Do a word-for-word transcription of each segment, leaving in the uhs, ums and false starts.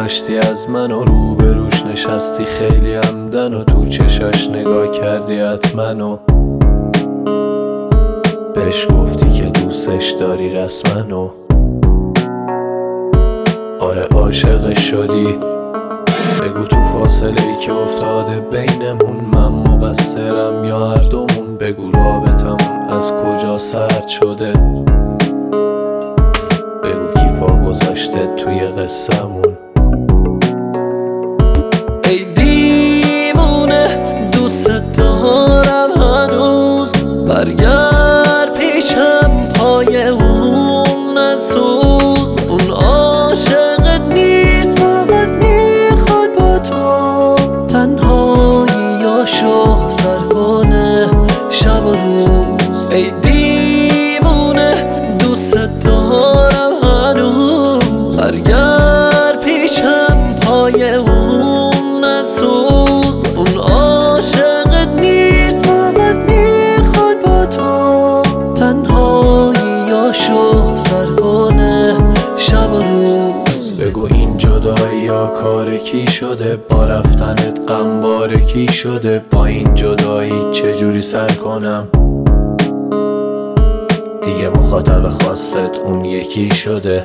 داشتی از من و روبروش نشستی خیلی عمدن و تو چشاش نگاه کردی حتما و بهش گفتی که دوستش داری رسما و آره عاشقش شدی. بگو تو فاصله ای که افتاده بینمون من مقصرم یا هر دومون، بگو رابطمون از کجا سرد شده، بگو کی پا گذاشته توی قصه‌مون. ای دیوونه دوست دارم هنوز، برگرد پیشم پای اون نسوز. اون عاشقت نیست فقط میخواد با تو تنهاییاشو سر کنه شب و روز. ای دیوونه دوست دارم هنوز، برگرد پیشم پای اون نسوز. اون عاشقت نیست فقط میخواد با تو تنهاییاشو سر کنه شب و روز. بگو این جدایی یا کار کی شده، با رفتنت غم بار کی شده، با این جدایی چجوری سر کنم، دیگه مخاطب خواستت اون یکی شده.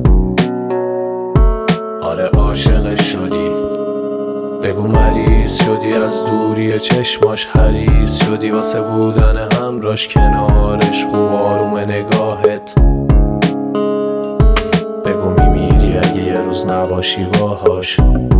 آره عاشقش شدی. بگو مریض شدی از دوری چشماش، حریص شدی واسه بودن همراش کنارش، خوب آروم نگاهت. بگو میمیری اگه یه روز نباشی باهاش.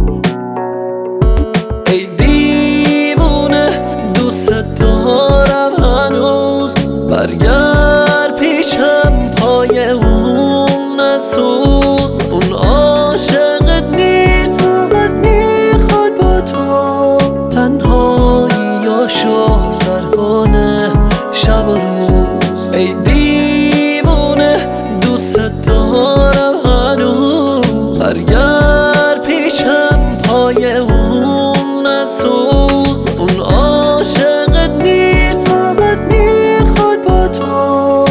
ای دیوونه دوست دارم هنوز، برگرد پیشم پای اون نسوز. اون عاشقت نیست فقط میخواد با تو تنهاییاشو سر کنه شب و روز. ای دیوونه دوست دارم هنوز، برگرد پیشم پای اون نسوز. اون عاشقت نیست فقط میخواد با تو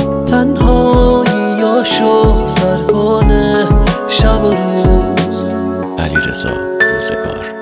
تنهاییاشو سر کنه شب و روز. علیرضا روزگار.